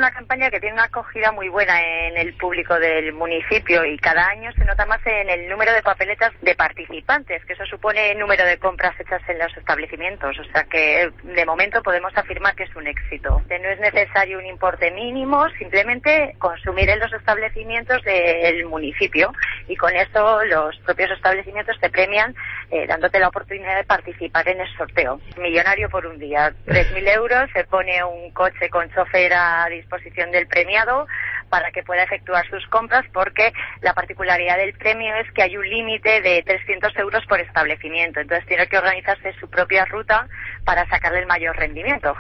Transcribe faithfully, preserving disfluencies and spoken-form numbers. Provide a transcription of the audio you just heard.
una campaña que tiene una acogida muy buena en el público del municipio y cada año se nota más en el número de papeletas de participantes, que eso supone el número de compras hechas en los establecimientos. O sea que de momento podemos afirmar que es un éxito. No es necesario un importe mínimo, simplemente consumir en los establecimientos del municipio y con eso los propios establecimientos te premian eh, dándote la oportunidad de participar en el sorteo. Millonario por un día, tres mil euros, se pone un coche con chofer a disposición del premiado para que pueda efectuar sus compras, porque la particularidad del premio es que hay un límite de trescientos euros por establecimiento, entonces tiene que organizarse su propia ruta para sacarle el mayor rendimiento.